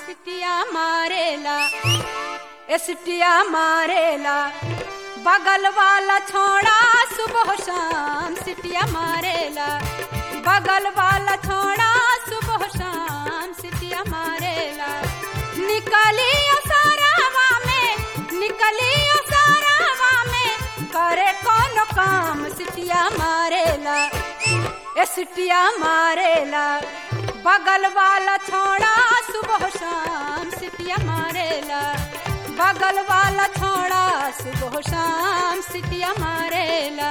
सिटिया मारेला, सिटिया मारेला, बगल वाला छोड़ा सुबह शाम सिटिया मारेला, बगल वाला छोड़ा सुबह शाम सिटिया मारेला। निकली सारावा में, निकली सारावा में, करे कौन काम सिटिया मारेला, सिटिया मारेला, बगल वाला छोड़ा सुबह शाम सिटिया मारेला, बगल वाला छोड़ा सुबह शाम सिटिया मारेला।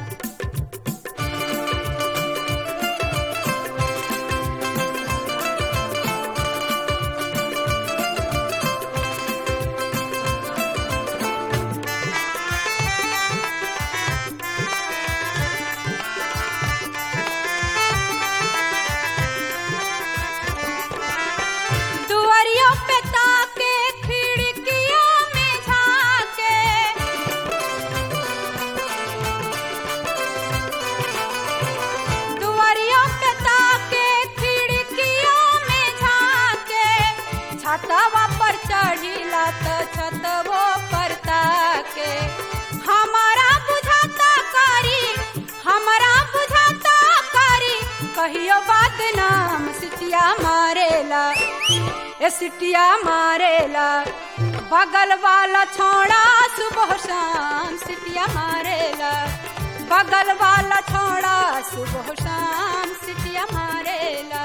छतवा पर चढ़िला तो छतवो पर ताके, हमारा बुझाता करी, हमारा बुझाता करी, कहियो बात नाम सिटिया मारेला, सिटिया मारेला, बगल वाला छोड़ा सुबह शाम सिटिया मारेला, बगल वाला छोड़ा सुबह शाम सिटिया मारेला।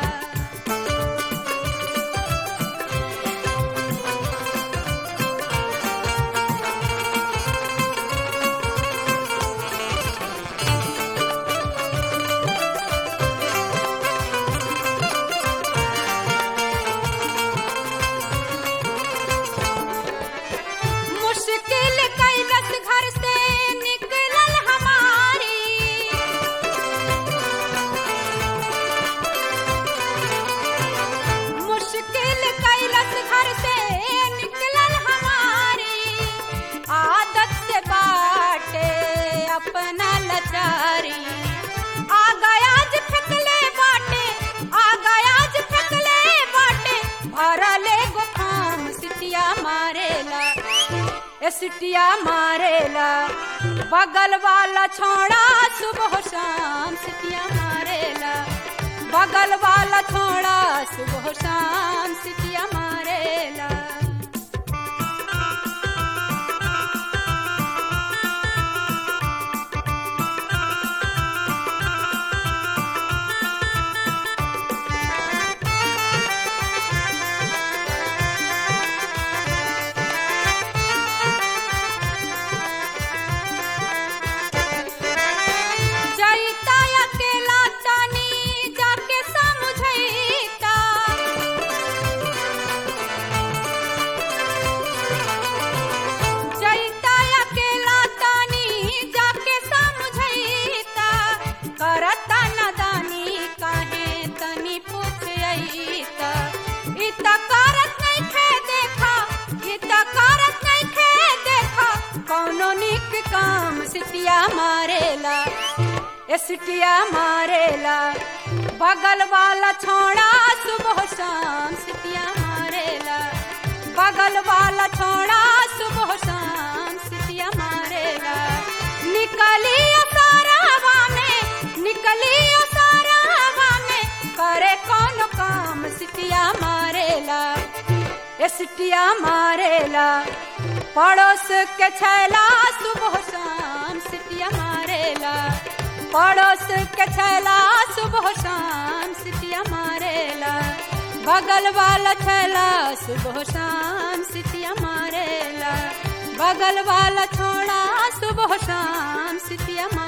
मुश्किल कैलस घर से निकलल हमारी, मुश्किल कैलस घर से निकलल हमारी, आदत से बाटे अपना लाचारी, आ गया ज फेंकले बाटे, आ गया ज फेंकले बाटे, भरले गोखाम सिटिया मारेला, सिटिया मारेला, बगल वाला छोड़ा सुबह शाम सिटिया मारेला, बगल वाला छोड़ा सुबह शाम सिटिया मारेला। काम सिटिया मारेला, सिटिया मारेला, बगल वाला छोड़ा सुबह शाम सिटिया मारेला, बगल वाला छोड़ा सुबह शाम सिटिया मारेला। निकली सारावा में, निकली सारावा में, करे कौन काम सिटिया मारेला, सिटिया मारेला, पड़ोस के छैला सुबह शाम सिटिया मारेला, पड़ोस के छैला सुबह शाम सिटिया मारेला, बगल वाला छैला सुबह शाम सिटिया मारेला, बगल वाला छोड़ा सुबह शाम सिटिया